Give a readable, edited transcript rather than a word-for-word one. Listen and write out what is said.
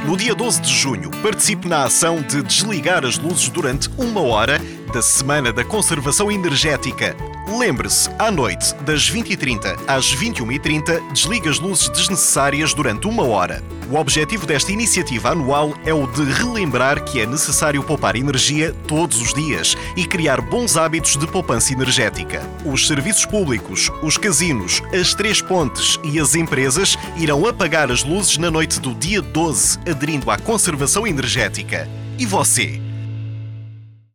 No dia 12 de junho, participe na ação de desligar as luzes durante 1 hora da Semana da Conservação Energética. Lembre-se, à noite, das 20h30 às 21h30, desligue as luzes desnecessárias durante 1 hora. O objetivo desta iniciativa anual é o de relembrar que é necessário poupar energia todos os dias e criar bons hábitos de poupança energética. Os serviços públicos, os casinos, as três pontes e as empresas irão apagar as luzes na noite do dia 12, aderindo à conservação energética. E você?